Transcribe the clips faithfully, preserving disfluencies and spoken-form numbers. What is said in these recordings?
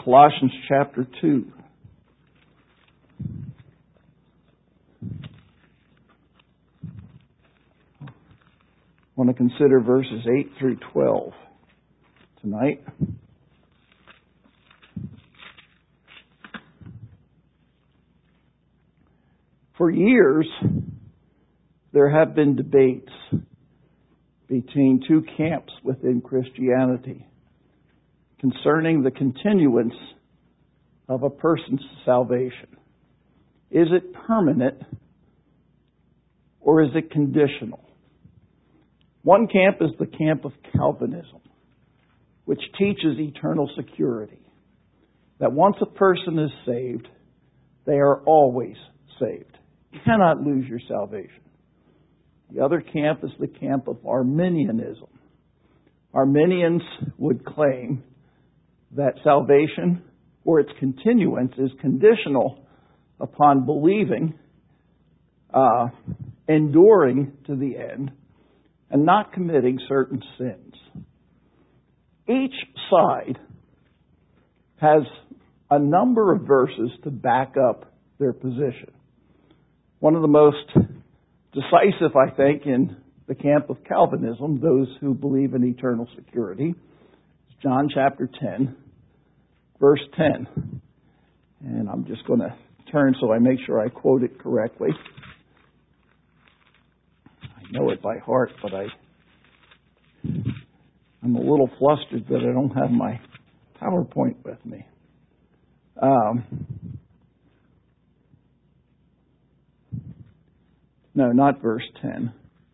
Colossians chapter two. I want to consider verses eight through twelve tonight. For years, there have been debates between two camps within Christianity concerning the continuance of a person's salvation. Is it permanent or is it conditional? One camp is the camp of Calvinism, which teaches eternal security, that once a person is saved, they are always saved. You cannot lose your salvation. The other camp is the camp of Arminianism. Arminians would claim that salvation or its continuance is conditional upon believing, uh, enduring to the end, and not committing certain sins. Each side has a number of verses to back up their position. One of the most decisive, I think, in the camp of Calvinism, those who believe in eternal security, is John chapter ten, verse ten. And I'm just going to turn so I make sure I quote it correctly. I know it by heart, but I, I'm a little flustered that I don't have my PowerPoint with me. Um... No, not verse ten.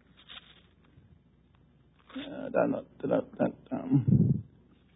Uh, um,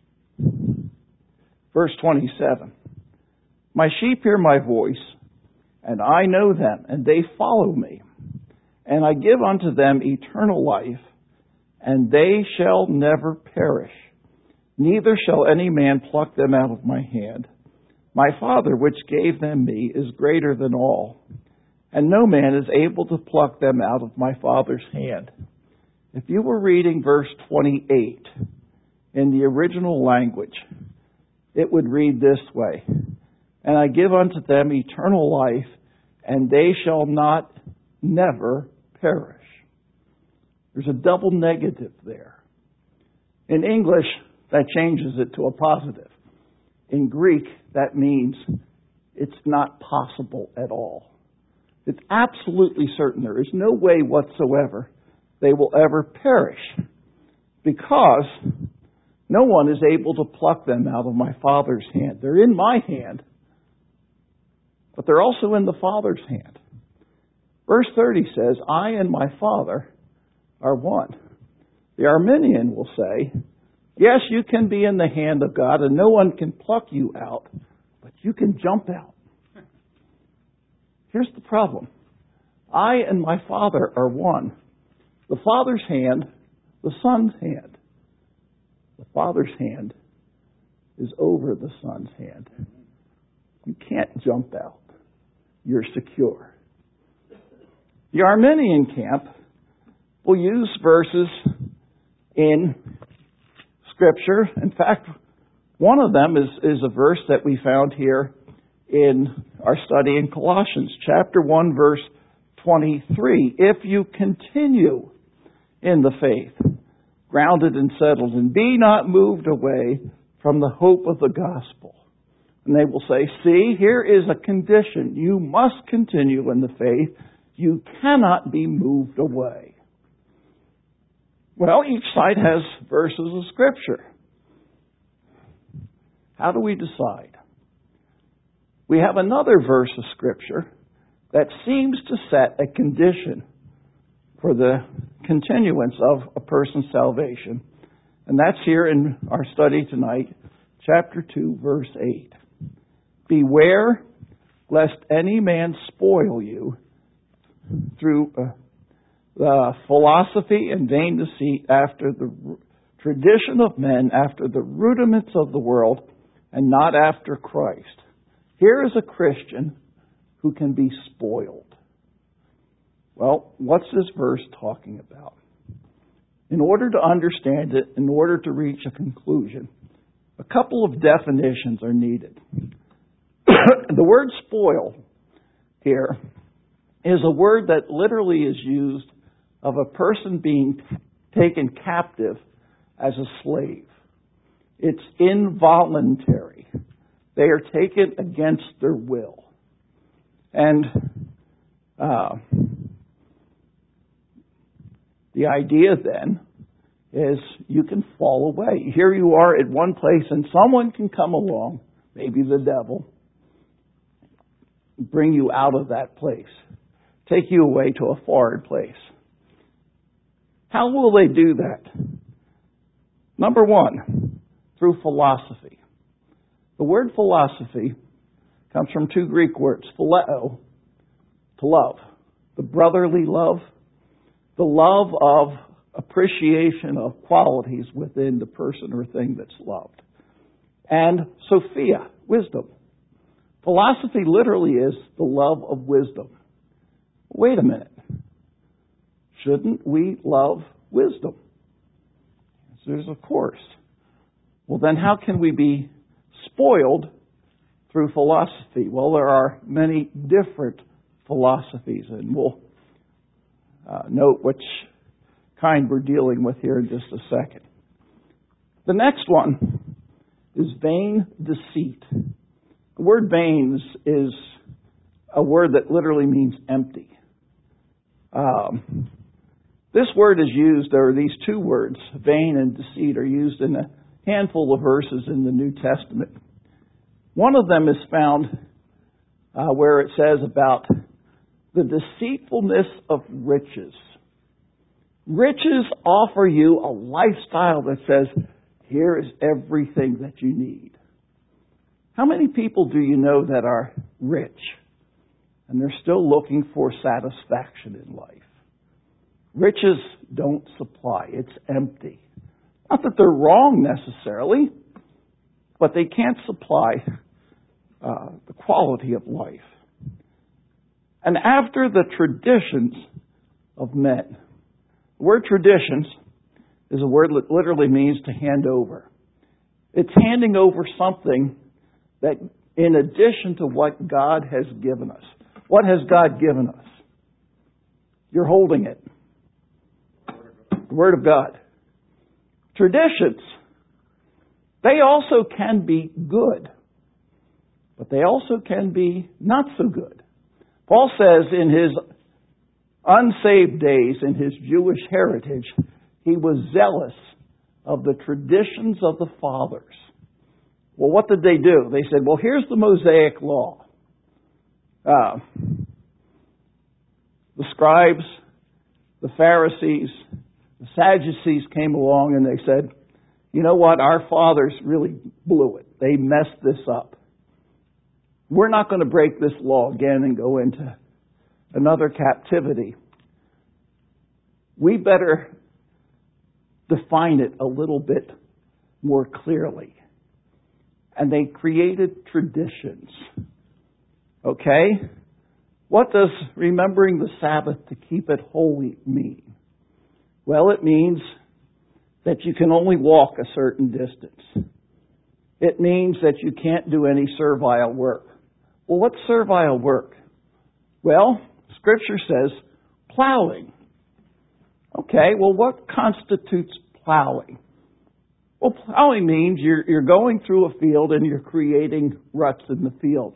verse twenty-seven. My sheep hear my voice, and I know them, and they follow me. And I give unto them eternal life, and they shall never perish. Neither shall any man pluck them out of my hand. My Father, which gave them me, is greater than all, and no man is able to pluck them out of my Father's hand. If you were reading verse twenty-eight in the original language, it would read this way: And I give unto them eternal life, and they shall not never perish. There's a double negative there. In English, that changes it to a positive. In Greek, that means it's not possible at all. It's absolutely certain there is no way whatsoever they will ever perish, because no one is able to pluck them out of my Father's hand. They're in my hand, but they're also in the Father's hand. Verse thirty says, I and my Father are one. The Arminian will say, yes, you can be in the hand of God and no one can pluck you out, but you can jump out. Here's the problem. I and my Father are one. The Father's hand, the Son's hand. The Father's hand is over the Son's hand. You can't jump out. You're secure. The Arminian camp will use verses in Scripture. In fact, one of them is, is a verse that we found here in our study in Colossians, chapter one, verse twenty-three. If you continue in the faith, grounded and settled, and be not moved away from the hope of the gospel. And they will say, see, here is a condition. You must continue in the faith. You cannot be moved away. Well, each side has verses of Scripture. How do we decide? We have another verse of Scripture that seems to set a condition for the continuance of a person's salvation. And that's here in our study tonight, chapter two, verse eight. Beware lest any man spoil you through uh, the philosophy and vain deceit, after the r- tradition of men, after the rudiments of the world, and not after Christ. Here is a Christian who can be spoiled. Well, what's this verse talking about? In order to understand it, in order to reach a conclusion, a couple of definitions are needed. The word spoil here is a word that literally is used of a person being taken captive as a slave. It's involuntary. They are taken against their will. And uh, the idea then is you can fall away. Here you are at one place and someone can come along, maybe the devil, bring you out of that place, take you away to a foreign place. How will they do that? Number one, through philosophy. The word philosophy comes from two Greek words, phileo, to love, the brotherly love, the love of appreciation of qualities within the person or thing that's loved, and Sophia, wisdom. Philosophy literally is the love of wisdom. Wait a minute. Shouldn't we love wisdom? There's of course. Well, then how can we be spoiled through philosophy? Well, there are many different philosophies, and we'll uh, note which kind we're dealing with here in just a second. The next one is vain deceit. The word vain is a word that literally means empty. Um, this word is used, or these two words, vain and deceit, are used in a handful of verses in the New Testament. One of them is found uh, where it says about the deceitfulness of riches. Riches offer you a lifestyle that says, here is everything that you need. How many people do you know that are rich and they're still looking for satisfaction in life? Riches don't supply. It's empty. Not that they're wrong necessarily, but they can't supply uh, the quality of life. And after the traditions of men, the word traditions is a word that literally means to hand over. It's handing over something that in addition to what God has given us. What has God given us? You're holding it. The Word of God. Traditions, they also can be good, but they also can be not so good. Paul says in his unsaved days, in his Jewish heritage, he was zealous of the traditions of the fathers. Well, what did they do? They said, well, here's the Mosaic law. Uh, the scribes, the Pharisees, the Sadducees came along and they said, you know what? Our fathers really blew it. They messed this up. We're not going to break this law again and go into another captivity. We better define it a little bit more clearly. And they created traditions. Okay? What does remembering the Sabbath to keep it holy mean? Well, it means that you can only walk a certain distance. It means that you can't do any servile work. Well, what's servile work? Well, Scripture says plowing. Okay, well, what constitutes plowing? Well, plowing means you're, you're going through a field and you're creating ruts in the field.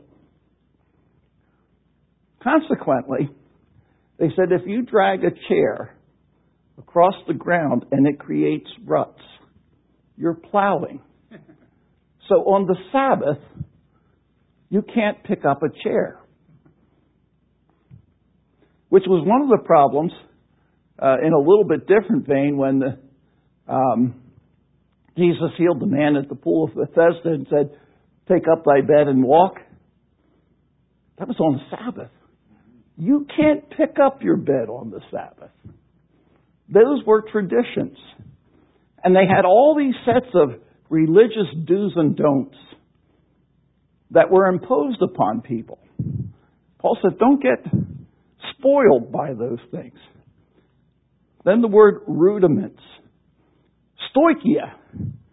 Consequently, they said if you drag a chair across the ground and it creates ruts, you're plowing. So on the Sabbath, you can't pick up a chair. Which was one of the problems, uh, in a little bit different vein, when the, um, Jesus healed the man at the pool of Bethesda and said, take up thy bed and walk. That was on the Sabbath. You can't pick up your bed on the Sabbath. Those were traditions. And they had all these sets of religious do's and don'ts that were imposed upon people. Paul said, don't get spoiled by those things. Then the word rudiments. Stoichia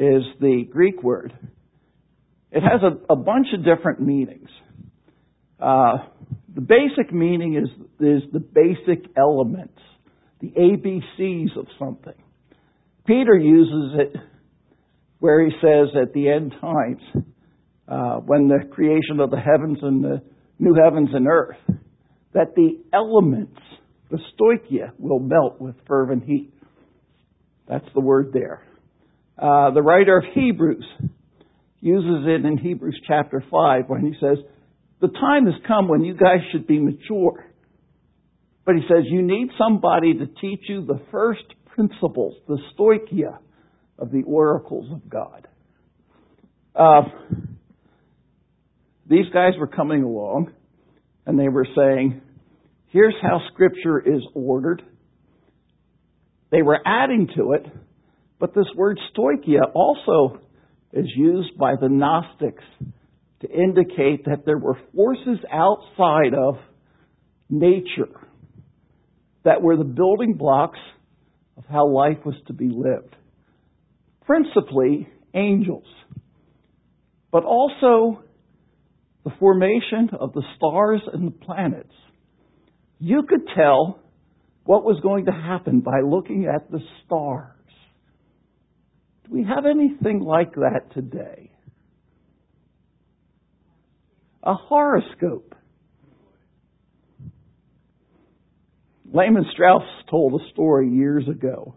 is the Greek word. It has a, a bunch of different meanings. Uh, the basic meaning is, is the basic elements, the A B Cs of something. Peter uses it where he says at the end times, uh, when the creation of the heavens and the new heavens and earth, that the elements, the stoichia, will melt with fervent heat. That's the word there. Uh, the writer of Hebrews uses it in Hebrews chapter five when he says, the time has come when you guys should be mature. But he says you need somebody to teach you the first principles, the stoichia of the oracles of God. Uh, these guys were coming along and they were saying, here's how Scripture is ordered. They were adding to it, but this word stoichia also is used by the Gnostics to indicate that there were forces outside of nature that were the building blocks of how life was to be lived. Principally, angels, but also the formation of the stars and the planets. You could tell what was going to happen by looking at the stars. Do we have anything like that today? A horoscope. Lehman Strauss told a story years ago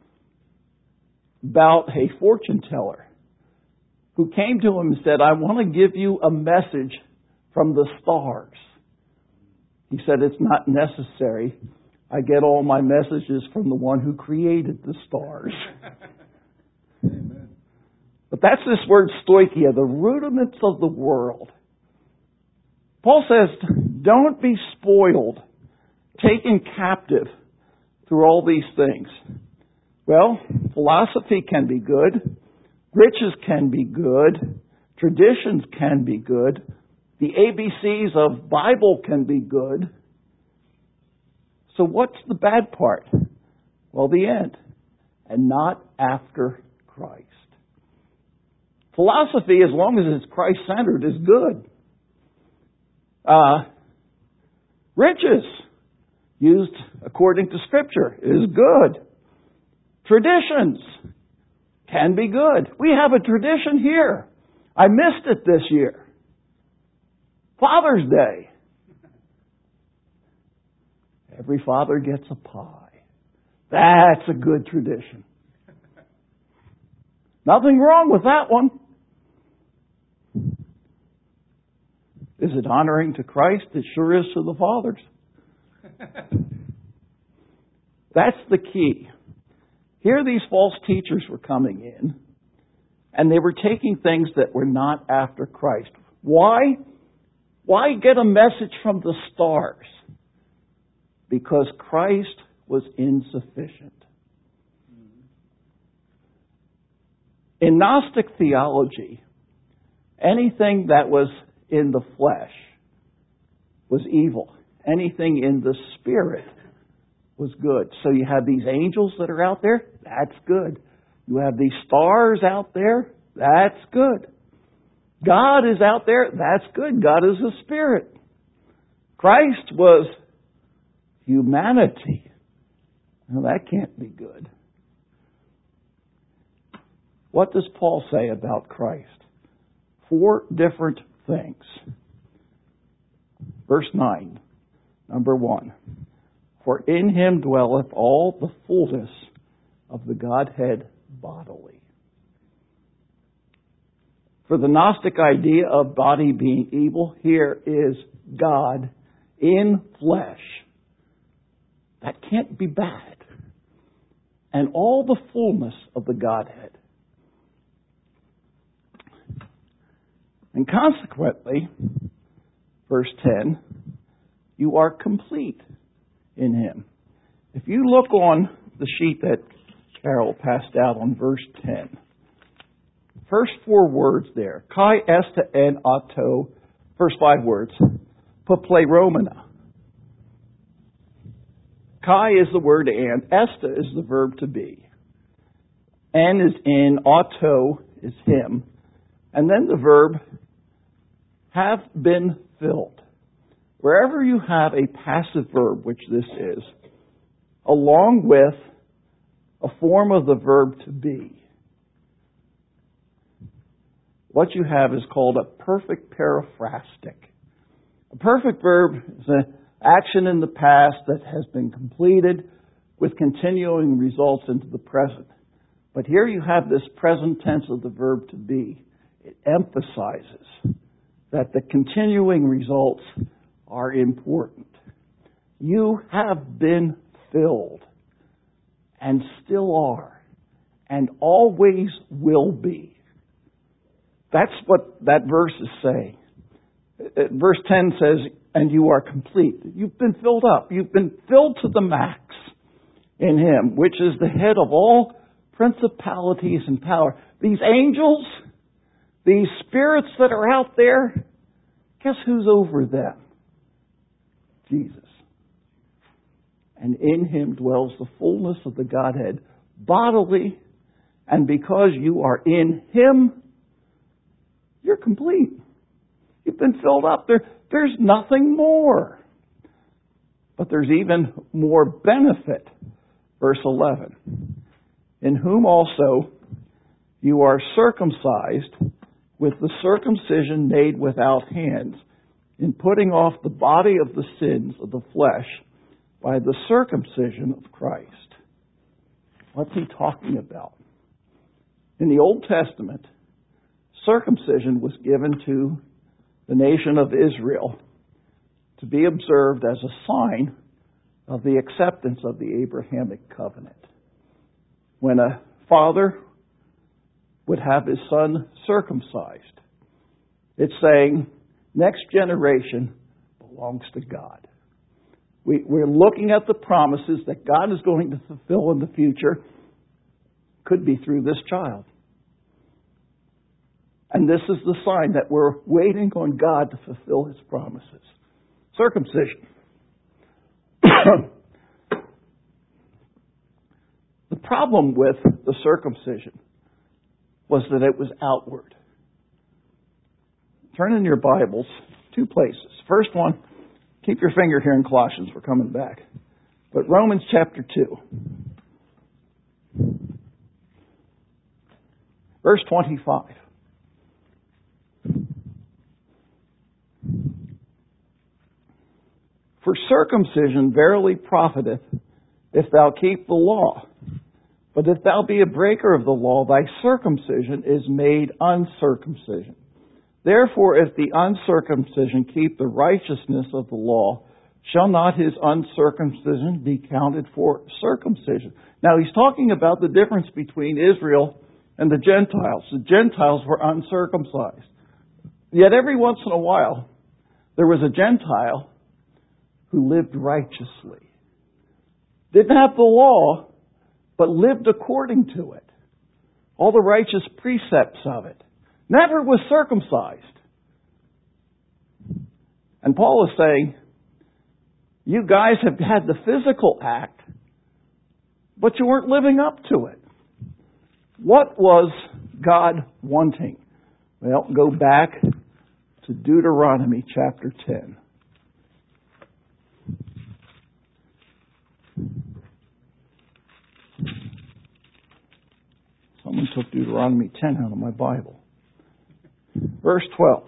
about a fortune teller who came to him and said, I want to give you a message from the stars. He said, it's not necessary. I get all my messages from the one who created the stars. Amen. But that's this word stoichia, the rudiments of the world. Paul says, don't be spoiled, taken captive through all these things. Well, philosophy can be good. Riches can be good. Traditions can be good. The A B Cs of Bible can be good. So what's the bad part? Well, the end. And not after Christ. Philosophy, as long as it's Christ-centered, is good. Uh, riches, used according to Scripture, is good. Traditions can be good. We have a tradition here. I missed it this year. Father's Day. Every father gets a pie. That's a good tradition. Nothing wrong with that one. Is it honoring to Christ? It sure is to the fathers. That's the key. Here these false teachers were coming in, and they were taking things that were not after Christ. Why? Why get a message from the stars? Because Christ was insufficient. In Gnostic theology, anything that was in the flesh was evil. Anything in the spirit was good. So you have these angels that are out there, that's good. You have these stars out there, that's good. God is out there, that's good. God is a spirit. Christ was humanity. Now that can't be good. What does Paul say about Christ? Four different things. Verse nine, number one. For in him dwelleth all the fullness of the Godhead bodily. For the Gnostic idea of body being evil, here is God in flesh. That can't be bad. And all the fullness of the Godhead. And consequently, verse ten, you are complete in him. If you look on the sheet that Carol passed out on verse ten, first four words there, kai esta en auto, first five words, papleromena. Kai is the word and, esta is the verb to be. En is in, auto is him. And then the verb have been filled. Wherever you have a passive verb, which this is, along with a form of the verb to be, what you have is called a perfect periphrastic. A perfect verb is an action in the past that has been completed with continuing results into the present. But here you have this present tense of the verb to be. It emphasizes that the continuing results are important. You have been filled and still are and always will be. That's what that verse is saying. Verse ten says, and you are complete. You've been filled up. You've been filled to the max in Him, which is the head of all principalities and power. These angels, these spirits that are out there, guess who's over them? Jesus. And in Him dwells the fullness of the Godhead bodily, and because you are in Him, you're complete. You've been filled up. There, there's nothing more. But there's even more benefit. Verse eleven. In whom also you are circumcised with the circumcision made without hands, in putting off the body of the sins of the flesh by the circumcision of Christ. What's he talking about? In the Old Testament, circumcision was given to the nation of Israel to be observed as a sign of the acceptance of the Abrahamic covenant. When a father would have his son circumcised, it's saying, next generation belongs to God. We, we're looking at the promises that God is going to fulfill in the future. Could be through this child. And this is the sign that we're waiting on God to fulfill His promises. Circumcision. The problem with the circumcision was that it was outward. Turn in your Bibles, two places. First one, keep your finger here in Colossians, we're coming back. But Romans chapter two. Verse twenty-five. For circumcision verily profiteth, if thou keep the law. But if thou be a breaker of the law, thy circumcision is made uncircumcision. Therefore, if the uncircumcision keep the righteousness of the law, shall not his uncircumcision be counted for circumcision? Now, he's talking about the difference between Israel and the Gentiles. The Gentiles were uncircumcised. Yet every once in a while, there was a Gentile who lived righteously. Didn't have the law, but lived according to it. All the righteous precepts of it. Never was circumcised. And Paul is saying, you guys have had the physical act, but you weren't living up to it. What was God wanting? Well, go back to Deuteronomy chapter ten. Someone took Deuteronomy ten out of my Bible. Verse twelve.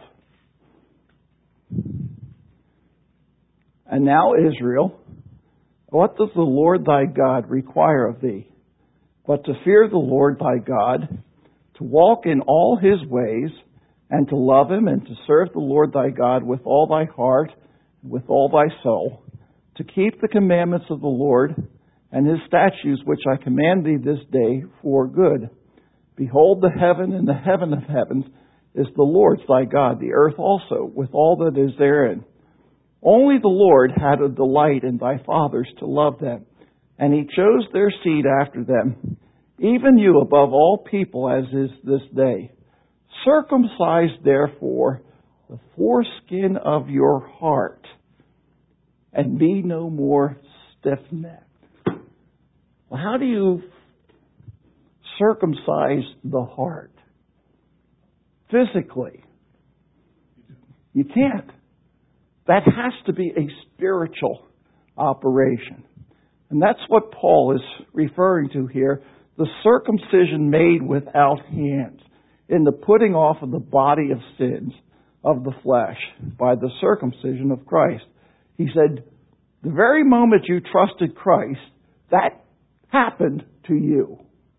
And now, Israel, what does the Lord thy God require of thee? But to fear the Lord thy God, to walk in all His ways, and to love Him, and to serve the Lord thy God with all thy heart, and with all thy soul, to keep the commandments of the Lord, and His statutes which I command thee this day for good. Behold, the heaven and the heaven of heavens is the Lord's thy God, the earth also, with all that is therein. Only the Lord had a delight in thy fathers to love them, and He chose their seed after them, even you above all people, as is this day. Circumcise therefore the foreskin of your heart, and be no more stiff-necked. Well, how do you circumcise the heart. Physically. You can't. That has to be a spiritual operation. And that's what Paul is referring to here. The circumcision made without hands, in the putting off of the body of sins of the flesh by the circumcision of Christ. He said, the very moment you trusted Christ, that happened to you.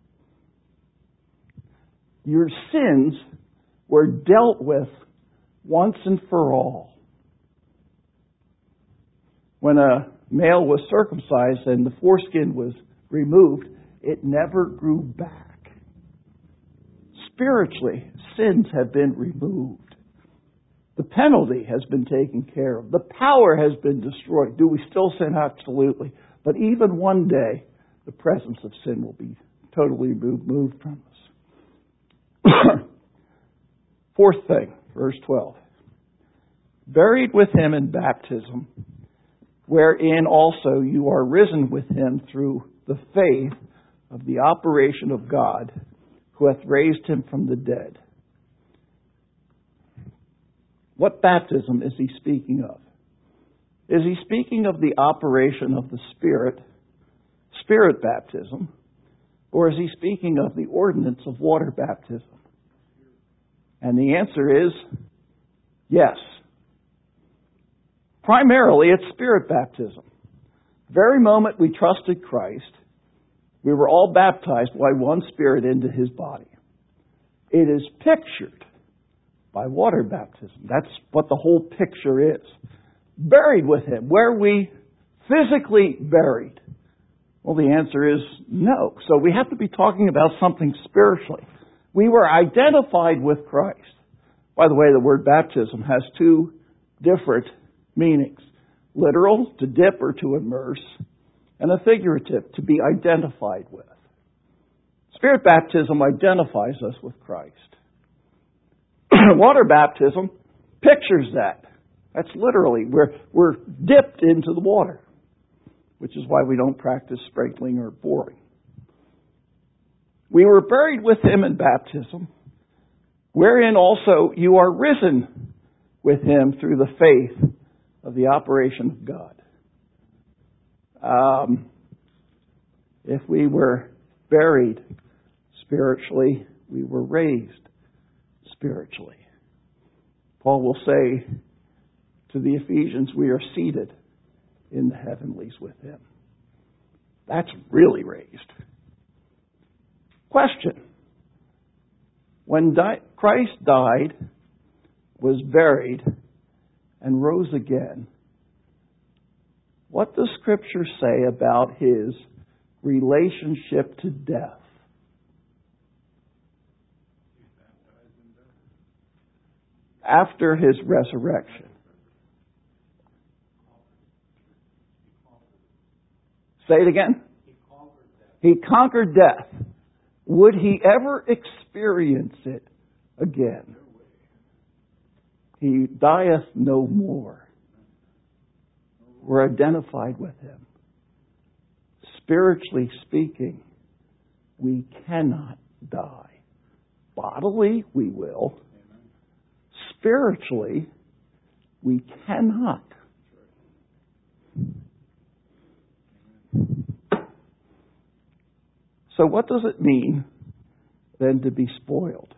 Your sins were dealt with once and for all. When a male was circumcised and the foreskin was removed, it never grew back. Spiritually, sins have been removed. The penalty has been taken care of. The power has been destroyed. Do we still sin? Absolutely. But even one day, the presence of sin will be totally removed from us. Fourth thing, verse twelve. Buried with him in baptism, wherein also you are risen with him through the faith of the operation of God, who hath raised him from the dead. What baptism is he speaking of? Is he speaking of the operation of the Spirit, Spirit baptism, or is he speaking of the ordinance of water baptism? And the answer is yes. Primarily, it's Spirit baptism. The very moment we trusted Christ, we were all baptized by one Spirit into his body. It is pictured by water baptism. That's what the whole picture is. Buried with him. Where we physically buried? Well, the answer is no. So we have to be talking about something spiritually. We were identified with Christ. By the way, the word baptism has two different meanings. Literal, to dip or to immerse, and a figurative, to be identified with. Spirit baptism identifies us with Christ. Water baptism pictures that. That's literally, we're, we're dipped into the water, which is why we don't practice sprinkling or pouring. We were buried with him in baptism, wherein also you are risen with him through the faith of the operation of God. Um, if we were buried spiritually, we were raised spiritually. Paul will say to the Ephesians, we are seated in the heavenlies with him. That's really raised. Question. When di- Christ died, was buried, and rose again, what does Scripture say about his relationship to death? After his resurrection. Say it again. He conquered death. Would he ever experience it again? He dieth no more. We're identified with him. Spiritually speaking, we cannot die. Bodily, we will. Spiritually, we cannot. So what does it mean then to be spoiled?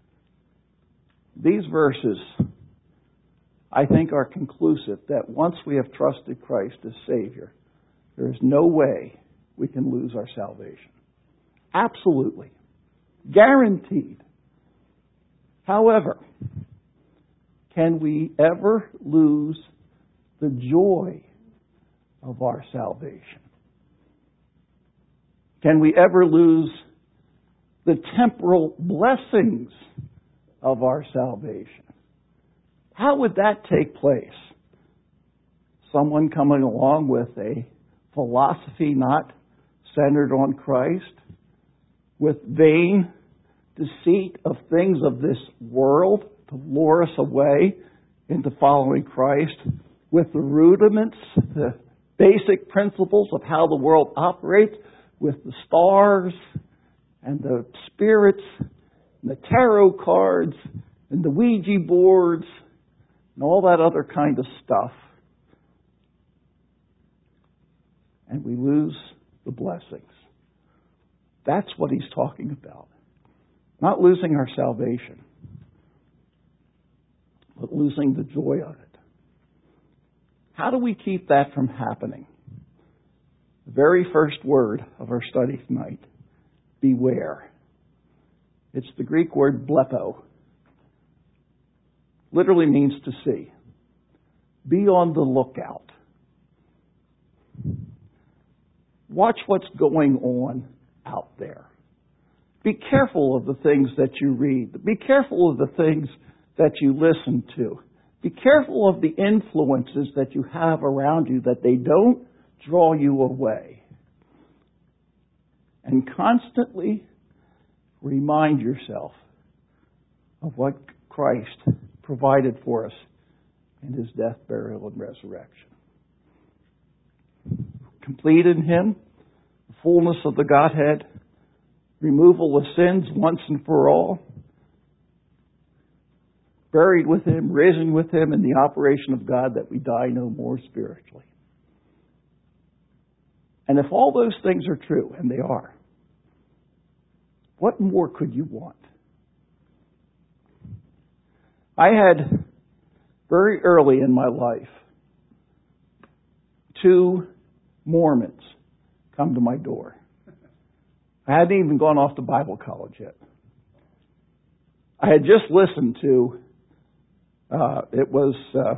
These verses, I think, are conclusive that once we have trusted Christ as Savior, there is no way we can lose our salvation. Absolutely. Guaranteed. However, can we ever lose the joy of our salvation? Can we ever lose the temporal blessings of our salvation? How would that take place? Someone coming along with a philosophy not centered on Christ, with vain deceit of things of this world to lure us away into following Christ, with the rudiments, the basic principles of how the world operates, with the stars and the spirits and the tarot cards and the Ouija boards and all that other kind of stuff. And we lose the blessings. That's what he's talking about. Not losing our salvation, but losing the joy of it. How do we keep that from happening? The very first word of our study tonight, beware. It's the Greek word blepo. Literally means to see. Be on the lookout. Watch what's going on out there. Be careful of the things that you read. Be careful of the things that you listen to. Be careful of the influences that you have around you, that they don't draw you away. And constantly remind yourself of what Christ provided for us in His death, burial, and resurrection. Complete in Him, the fullness of the Godhead, removal of sins once and for all, buried with Him, risen with Him in the operation of God, that we die no more spiritually. And if all those things are true, and they are, what more could you want? I had, very early in my life, two Mormons come to my door. I hadn't even gone off to Bible college yet. I had just listened to, uh, it was, uh,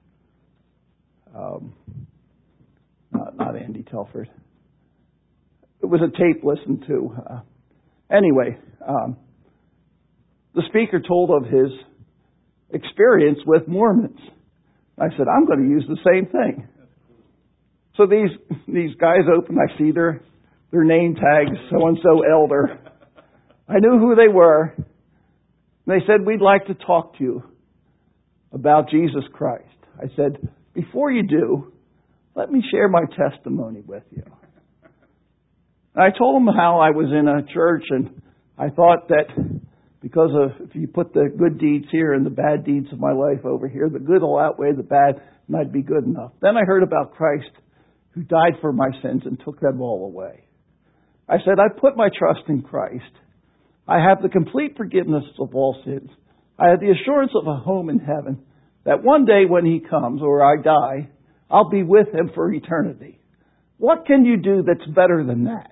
um, not, not Andy Telford. It was a tape listened to. Uh, anyway, um, the speaker told of his experience with Mormons. I said, I'm going to use the same thing. So these these guys open, I see their their name tags, so-and-so elder. I knew who they were. They said, we'd like to talk to you about Jesus Christ. I said, before you do, let me share my testimony with you. And I told them how I was in a church, and I thought that because of, if you put the good deeds here and the bad deeds of my life over here, the good will outweigh the bad, and I'd be good enough. Then I heard about Christ, who died for my sins and took them all away. I said, I put my trust in Christ. I have the complete forgiveness of all sins. I have the assurance of a home in heaven, that one day when He comes, or I die, I'll be with Him for eternity. What can you do that's better than that?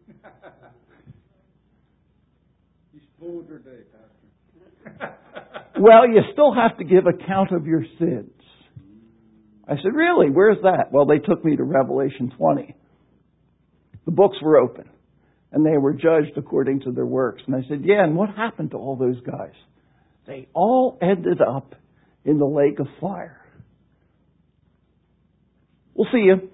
You spoiled your day, Pastor. Well, you still have to give account of your sins. I said, really? Where's that? Well, they took me to Revelation twenty. The books were open, and they were judged according to their works. And I said, yeah, and what happened to all those guys? They all ended up in the lake of fire. We'll see you.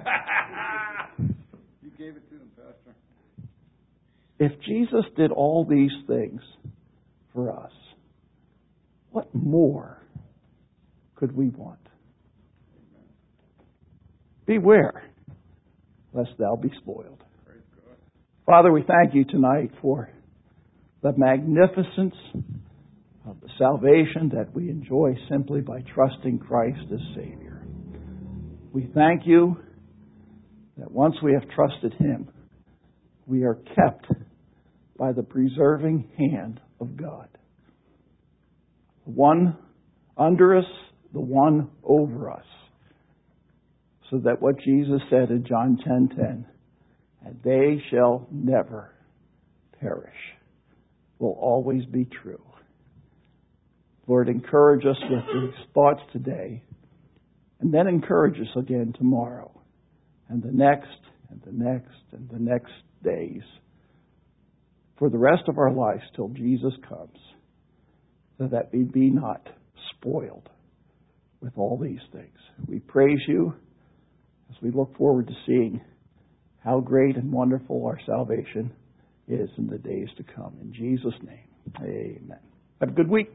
You gave it to them, Pastor. If Jesus did all these things for us, what more could we want? Beware, lest thou be spoiled. Father, we thank You tonight for the magnificence of the salvation that we enjoy simply by trusting Christ as Savior. We thank You that once we have trusted Him, we are kept by the preserving hand of God. The one under us, the one over us. So that what Jesus said in John ten ten, and they shall never perish, will always be true. Lord, encourage us with these thoughts today, and then encourage us again tomorrow, and the next, and the next, and the next days, for the rest of our lives till Jesus comes, so that we be not spoiled with all these things. We praise You as we look forward to seeing how great and wonderful our salvation is in the days to come. In Jesus' name, amen. Have a good week.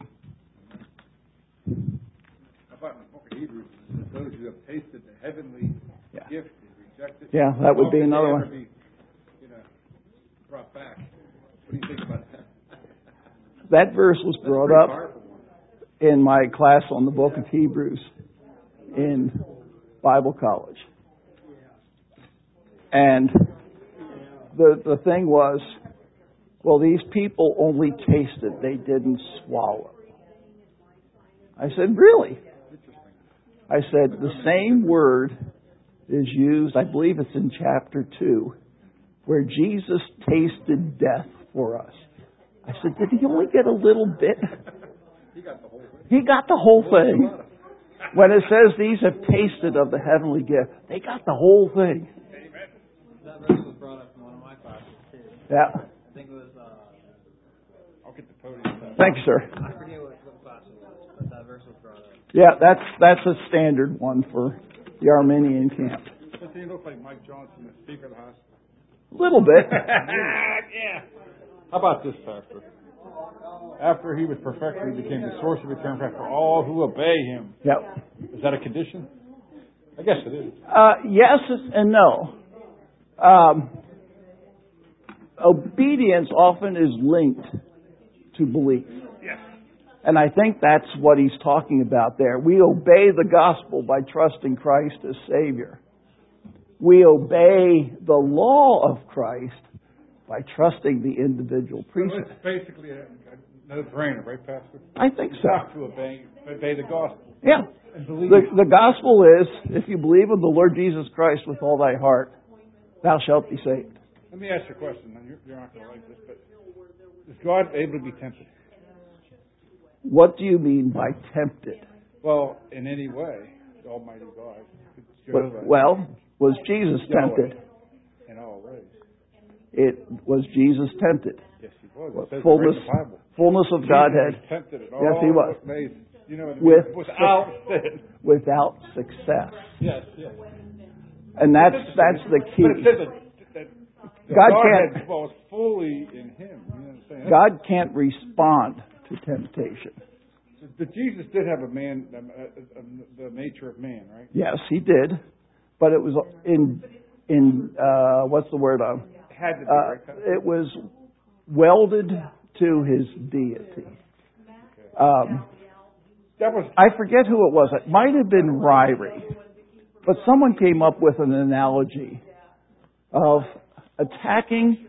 How about in the book of Hebrews, it says, those who have tasted the heavenly Yeah. gift and rejected, Yeah, that would be how can another they one. ever be, you know, brought back? do you think about that? That verse was That's brought pretty up powerful. in my class on the book of Hebrews in Bible college. And the the thing was, well, these people only tasted, they didn't swallow. I said, really? I said, the same word is used, I believe it's in chapter two, where Jesus tasted death for us. I said, did he only get a little bit? He got the whole thing. He got the whole thing. When it says these have tasted of the heavenly gift, they got the whole thing. Amen. That verse was brought up in one of my classes too. Yeah. I think it was, uh, I'll get the podium. Thank you, sir. I forget what, what class it was, but that verse was brought up. Yeah, that's that's a standard one for the Armenian camp. Doesn't he look like Mike Johnson, the Speaker of the House? A little bit. Yeah. How about this, Pastor? After he was perfected, he became the source of eternal life for all who obey him. Yep. Is that a condition? I guess it is. Uh, yes and no. Um, obedience often is linked to belief. Yes. And I think that's what he's talking about there. We obey the gospel by trusting Christ as Savior. We obey the law of Christ by trusting the individual So precept. it's basically a, a no-brainer, right, Pastor? I think You so. have to obey, obey the gospel. Yeah. And believe. The, the gospel is, if you believe in the Lord Jesus Christ with all thy heart, thou shalt be saved. Let me ask you a question. Now, you're, you're not going to like this, but is God able to be tempted? What do you mean by tempted? Well, in any way, the Almighty God. But, Jehovah, well, was Jesus Yahweh, tempted? in all ways. It was Jesus tempted. Yes, he was. Well, It says fullness, in the Bible. fullness of Jesus Godhead was tempted in Yes, he all was. ways. You know what I mean? With- Without sin. without success. Yes, yes. And that's that's the But it key. says that, that the God Godhead can't- dwells fully in him. You know what I'm saying? God can't respond to temptation. But Jesus did have a man, um, uh, um, the nature of man, right? Yes, he did, but it was in in uh, what's the word? Uh, Had to be, uh, right? it was welded to his deity. Um, That was I forget who it was. It might have been Ryrie, but someone came up with an analogy of attacking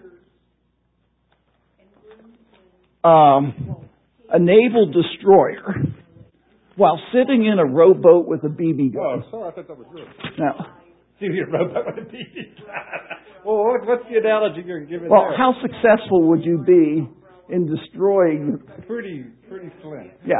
um, a naval destroyer while sitting in a rowboat with a B B Oh, gun. sorry, I thought that was yours. Now, See, you wrote that with a B B gun. Well, what, what's the analogy you're giving well, there? how successful would you be in destroying? Pretty, pretty slim. Yeah,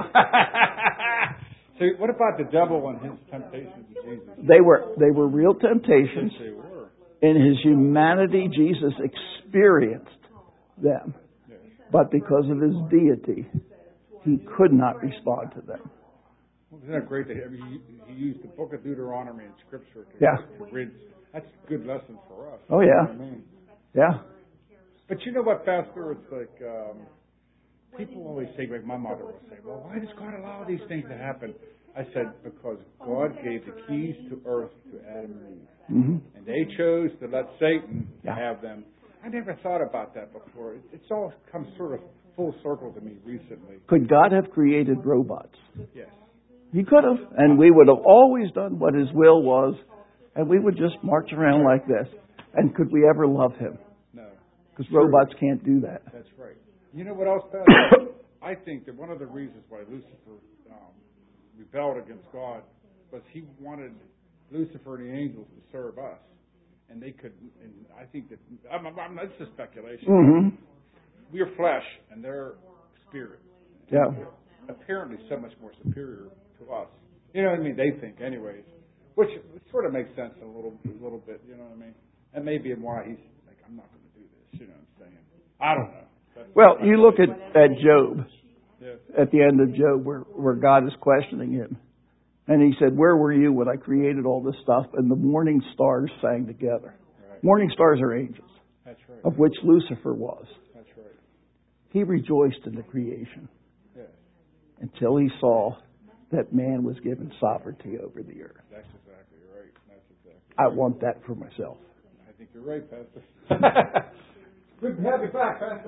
So, what about the devil and his temptations to Jesus? they were they were real Yes, temptations. they were. In his humanity, Jesus experienced them, Yes. but because of his deity, he could not respond to them. Well, isn't that great? That I mean, he, he used the book of Deuteronomy in Scripture to, Yeah. to rid. That's a good lesson for us. Oh, You know yeah. what I mean? Yeah, But you know what, Pastor? It's like um, people always say, like my mother will say, well, why does God allow these things to happen? I said, because God gave the keys to earth to Adam and Eve. hmm And they chose to let Satan Yeah. have them. I never thought about that before. It, it's all come sort of full circle to me recently. Could God have created robots? Yes. He could have, and we would have always done what his will was, and we would just march around like this. And could we ever love him? No. Because robots can't do that. That's right. You know what else, Pastor? I think that one of the reasons why Lucifer um, rebelled against God was he wanted Lucifer and the angels to serve us. And they could, and I think that, I'm, I'm, I'm, this is speculation. hmm We're flesh and they're spirit. Yeah. Apparently so much more superior to us. You know what I mean? They think anyways. Which sort of makes sense a little a little bit, you know what I mean? And maybe why he's like, I'm not going to do this, you know what I'm saying? I don't know. That's Well, you look at, at Job, Yes. at the end of Job, where, where God is questioning him. And he said, where were you when I created all this stuff? And the morning stars sang together. Right. Morning stars are angels, That's right. of which Lucifer was. That's right. He rejoiced in the creation Yes. until he saw that man was given sovereignty over the earth. That's exactly right. That's exactly I right. want that for myself. I think you're right, Pastor. Good to have you back, Pastor.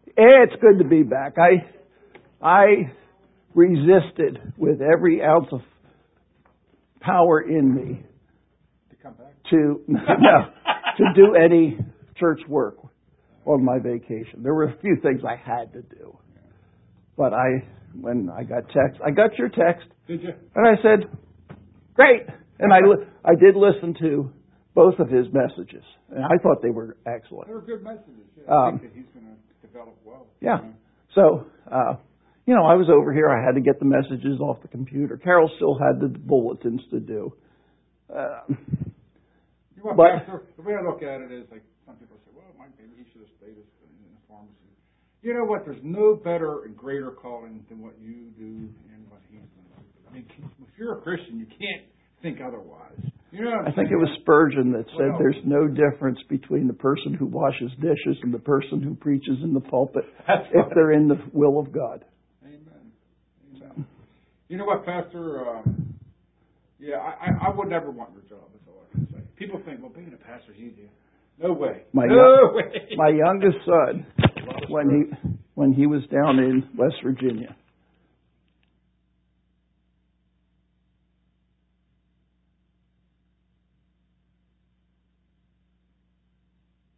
It's good to be back. I I resisted with every ounce of power in me To come back. to no, to do any church work on my vacation. There were a few things I had to do, but I when I got text, I got your text, Did you? and I said, "Great!" And I li- I did listen to both of his messages, and I thought they were excellent. They were good messages. Yeah, I Um, think that he's going to develop well. Yeah. You know? So, uh, you know, I was over here. I had to get the messages off the computer. Carol still had the bulletins to do. Uh, You know what, But- Pastor? The way I look at it is like some people say, well, Mike, maybe he should have stayed in the pharmacy. You know what? There's no better and greater calling than what you do and what he's doing. I mean, if you're a Christian, you can't think otherwise. You know what I'm I think saying? it was Spurgeon that said Well- there's no difference between the person who washes dishes and the person who preaches in the pulpit That's if right. they're in the will of God. Amen. Amen. You know what, Pastor? Um, yeah, I, I, I would never want your job. That's all I can say. People think, well, being a pastor's easy. No way. My no young- way. My youngest son, when he when he was down in West Virginia,